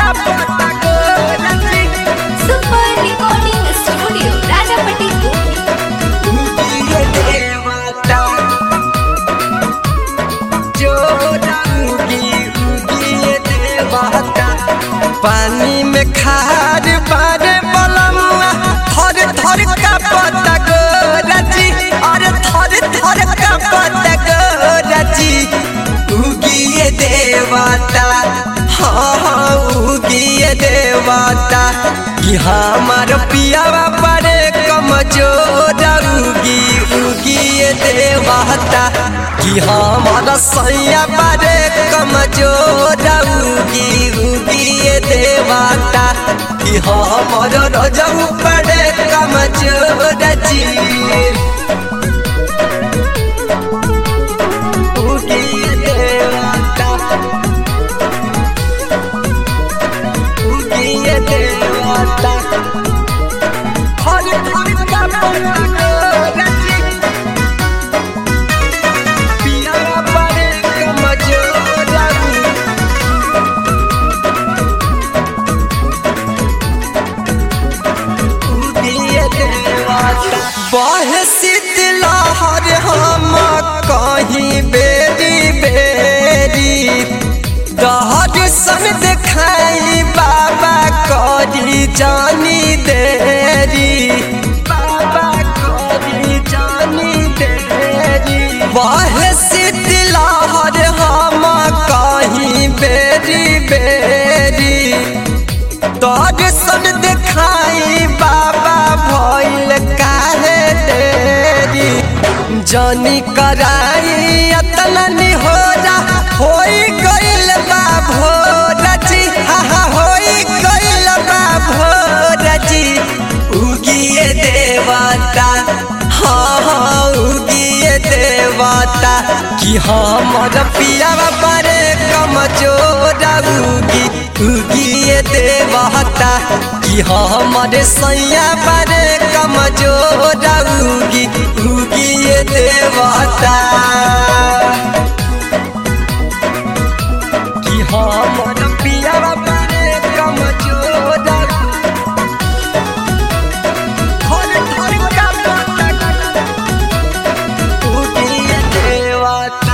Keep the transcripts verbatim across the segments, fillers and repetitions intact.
Super recording studio Rajapatti पानी में खार बारे बलमुआ थर थर का पता गोरजी अरे थर थर का पता गोरजी उगिए देवता हाँ हाँ उगिए देवता कि हमार पियावा बड़े कमजोर उगी उगिए देवता कि हमारा सैया बड़े कमजोर उगी उगिए देवता कि हमार रजऊ बड़े कमजोर जी उगिए देवता उगिए देवता हर हर का पता पिया बड़े कमजोर बहे शीतलहर हम कहीं बेरी बेरी दहर सन देखाई बाबा करी जानी देरी बाबा करी जानी देरी बहे शीतलहर हम कहीं बेरी बेरी दर्शन देखाई बाबा भइल काहे देरी जानी कराई अतना निहोरा होई गइल बा भोरजी हा हा होई गइल बा भोरजी उगिए देवता हाँ हाँ उगिए देवता कि हमर पियावा बड़े कमजोर उगी उगिए देवता कि हमर सैया बड़े कमजोर उगी उगिए देवता कि हमर पियावा बड़े कमजोर हर हर का पता उगिए देवता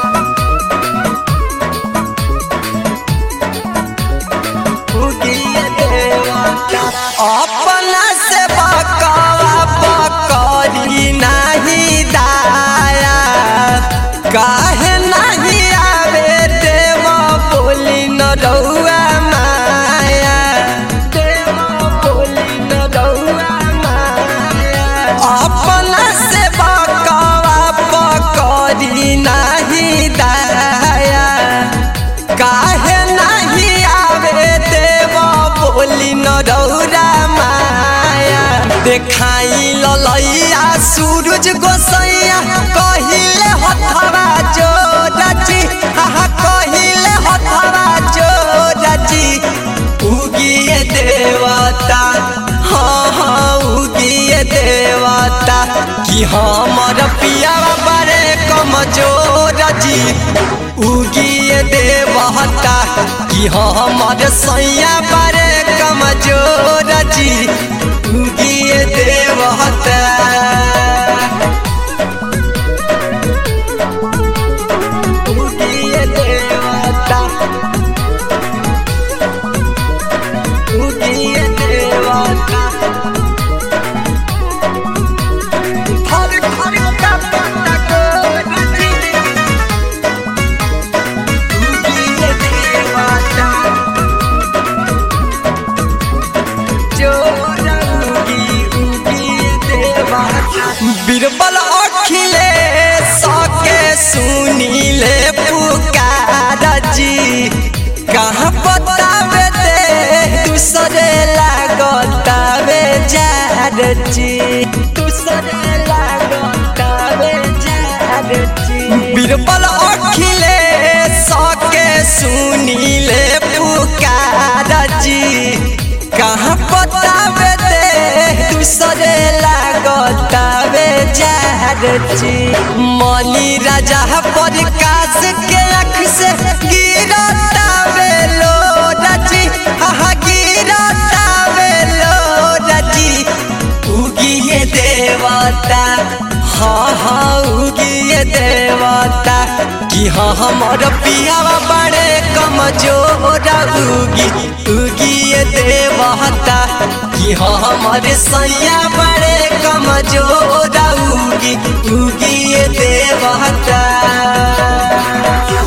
अपना से बकवा बकरी नहीं दाया काहे नहीं आवे देव बोली न रउआ माया देव बोली न रउआ माया अपना से बकवा बकरी नहीं दाया काहे नहीं आवे देव बोली न रउरा माया देखाई ललैया सूरज गोसैया कहिले हथवा जोरजी हा कहिले हथवा जोरजी उगिए देवता हाँ हाँ उगिए देवता कि हमर पियावा बड़े कमजोर जी उगिए देवता कि हमर सैया बड़े कमजोर जी उगिए देवता उगिए देवता उगिए देवता हर हर का पता गोरजी उगिए देवता जोर उगी उगिए देवता बीरबल अखिले सके सुनीले पुकार जी कहाँ बतावे दे दूसरे लागतावे जार जी दूसरे लागतावे जार जी बीरबल अखिले सके सुनीले पुकार जी कहाँ बतावे दे दूसरे लागतावे जार जी मनी राजा प्रकाश के अख से गिरता बेलो रची हा देवता हाँ हाँ उगी देवता कि हाँ हमर पियावा बड़े कमजोर उगी उगी देवता कि हाँ हमारे सैया बड़े कमजोर उगी उगी देवता।